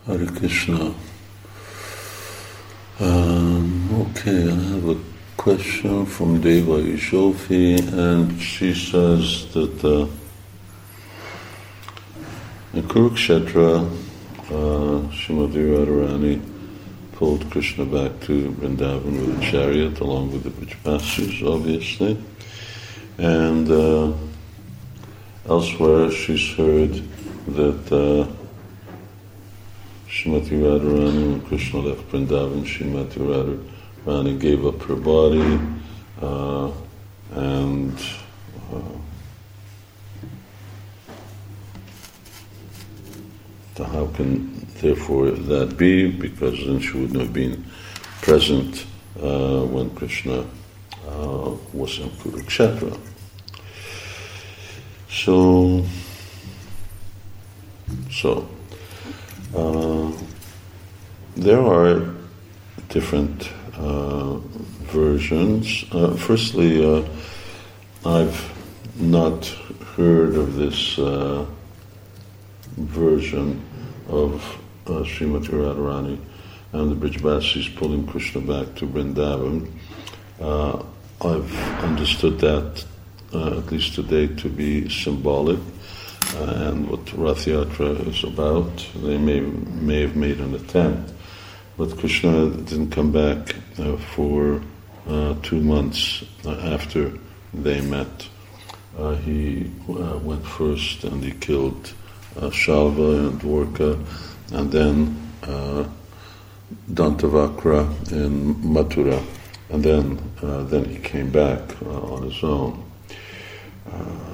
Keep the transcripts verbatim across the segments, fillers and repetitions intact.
Hare Krishna. Um, okay, I have a question from Deva Ishofi, and she says that uh, in Kurukshetra, uh, Srimati Radharani pulled Krishna back to Vrindavan with a chariot, along with the Brajbasis, obviously. And uh, elsewhere, she's heard that uh, Srimati Radharani, when Krishna left Vrindavan, Srimati Radharani gave up her body, uh, and uh, so how can therefore that be? Because then she wouldn't have been present uh, when Krishna uh, was in Kurukshetra. So, so. Uh, there are different uh, versions. Uh, firstly, uh, I've not heard of this uh, version of uh, Srimati Radharani and the Brajbasis pulling Krishna back to Vrindavan. Uh, I've understood that, uh, at least today, to be symbolic. Uh, and what Rath Yatra is about. They may may have made an attempt, but Krishna didn't come back uh, for uh, two months uh, after they met. Uh, he uh, went first and he killed uh, Shalva and Dwarka, and then uh, Dantavakra in Mathura, and then uh, then he came back uh, on his own. Uh,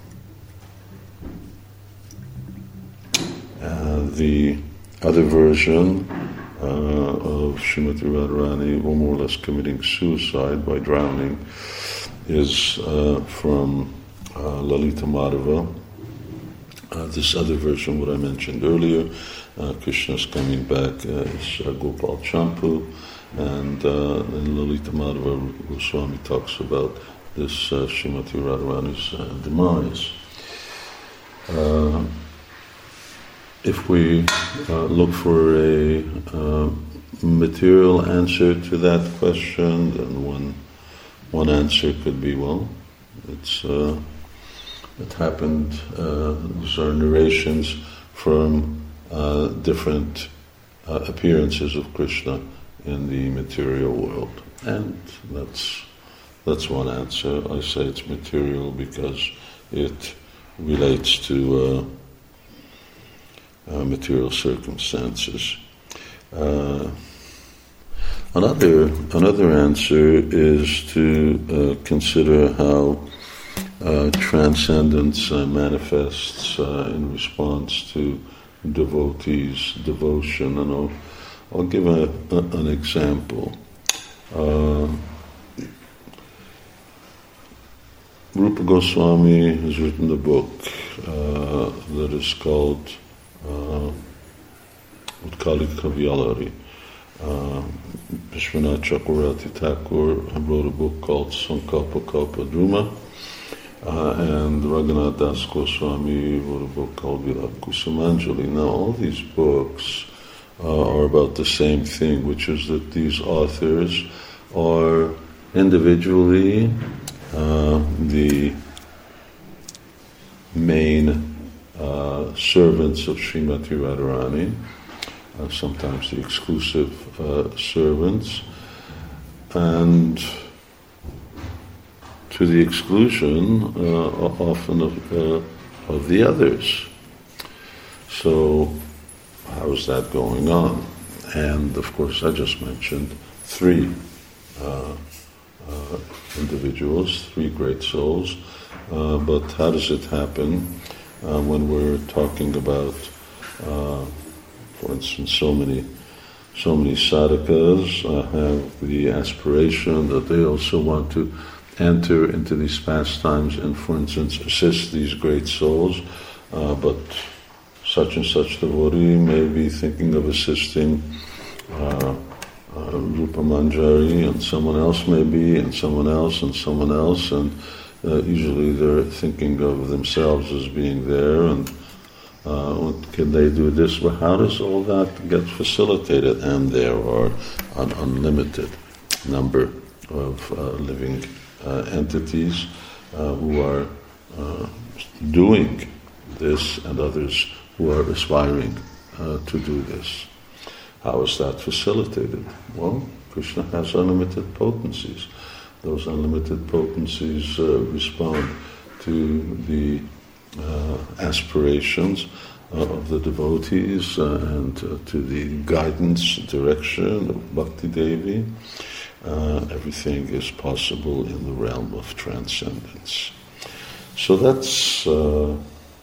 Uh, the other version uh, of Srimati Radharani, more or less committing suicide by drowning, is uh, from uh, Lalita Madhava. Uh, this other version, what I mentioned earlier, uh, Krishna's coming back uh, is uh, Gopal Champu, and uh, in Lalita Madhava, Goswami talks about this uh, Srimati Radharani's uh, demise. Uh, If we uh, look for a uh, material answer to that question, then one one answer could be, well, it's uh, it happened. Uh, these are narrations from uh, different uh, appearances of Krishna in the material world, and that's that's one answer. I say it's material because it relates to Uh, Uh, material circumstances. Uh, another another answer is to uh, consider how uh, transcendence uh, manifests uh, in response to devotees' devotion, and I'll, I'll give a, a, an example. Uh, Rupa Goswami has written a book uh, that is called Uh, Utkali Kavyalari. Uh, Vishwanath Chakravarti Thakur wrote a book called Sankalpa Kalpa Druma, uh, and Raghunath Das Goswami wrote a book called Vilap Kusumanjali. Now, all these books uh, are about the same thing, which is that these authors are individually uh, the main Uh, servants of Srimati Radharani, uh, sometimes the exclusive uh, servants, and to the exclusion uh, often of, uh, of the others. So how is that going on? And of course I just mentioned three uh, uh, individuals, three great souls, uh, but how does it happen Uh, when we're talking about, uh, for instance, so many, so many sadhakas uh, have the aspiration that they also want to enter into these pastimes and, for instance, assist these great souls, uh, but such and such devotee may be thinking of assisting uh, uh, Rupa Manjari, and someone else may be, and someone else, and someone else, and Uh, usually they're thinking of themselves as being there, and Uh, can they do this? Well, how does all that get facilitated? And there are an unlimited number of uh, living uh, entities uh, who are uh, doing this, and others who are aspiring uh, to do this. How is that facilitated? Well, Krishna has unlimited potencies. Those unlimited potencies uh, respond to the uh, aspirations uh, of the devotees uh, and uh, to the guidance, direction of Bhakti Devi. Uh, everything is possible in the realm of transcendence. So that's uh,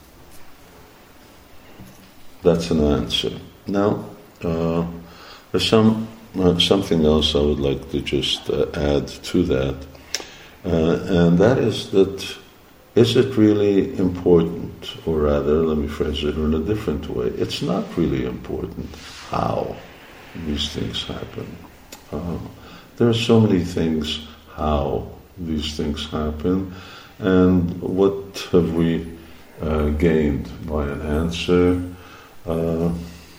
that's an answer. Now, uh, there's some uh, something else I would like to just uh, add to that, uh, and that is that. Is it really important, or rather, let me phrase it in a different way, it's not really important how these things happen. Uh, there are so many things how these things happen, and what have we uh, gained by an answer? Uh,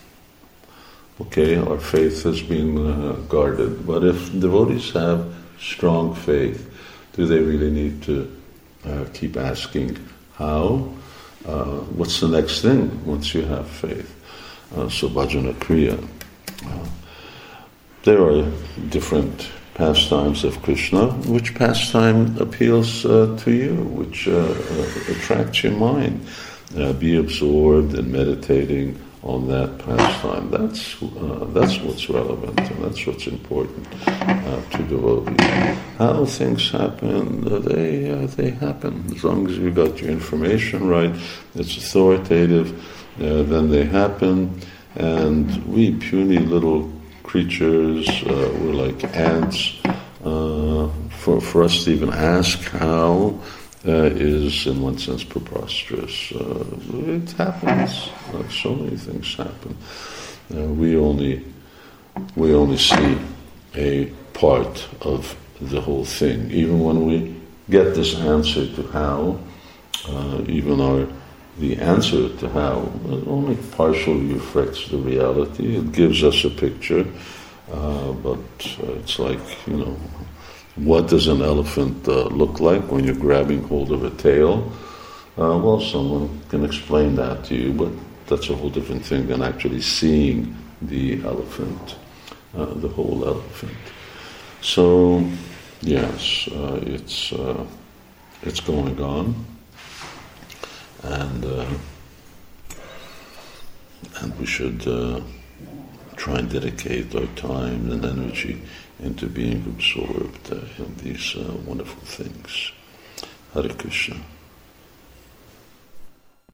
okay, our faith has been uh, guarded, but if devotees have strong faith, do they really need to Uh, keep asking how? Uh, what's the next thing once you have faith? Uh, so bhajana kriya. Uh, there are different pastimes of Krishna. Which pastime appeals uh, to you? Which uh, uh, attracts your mind? Uh, be absorbed in meditating on that pastime. That's uh, that's what's relevant, and that's what's important uh, to devotees. How things happen, uh, they uh, they happen. As long as you got your information right, it's authoritative, uh, then they happen. And we puny little creatures, uh, we're like ants. Uh, for for us to even ask how Uh, is in one sense preposterous. Uh, it happens. Uh, so many things happen. Uh, we only we only see a part of the whole thing. Even when we get this answer to how, uh, even our the answer to how only partially reflects the reality. It gives us a picture, uh, but uh, it's like, you know, what does an elephant uh, look like when you're grabbing hold of a tail? Uh, well, someone can explain that to you, but that's a whole different thing than actually seeing the elephant, uh, the whole elephant. So, yes, uh, it's uh, it's going on, and uh, and we should uh, try and dedicate our time and energy into being absorbed uh, in these uh, wonderful things. Hare Krishna.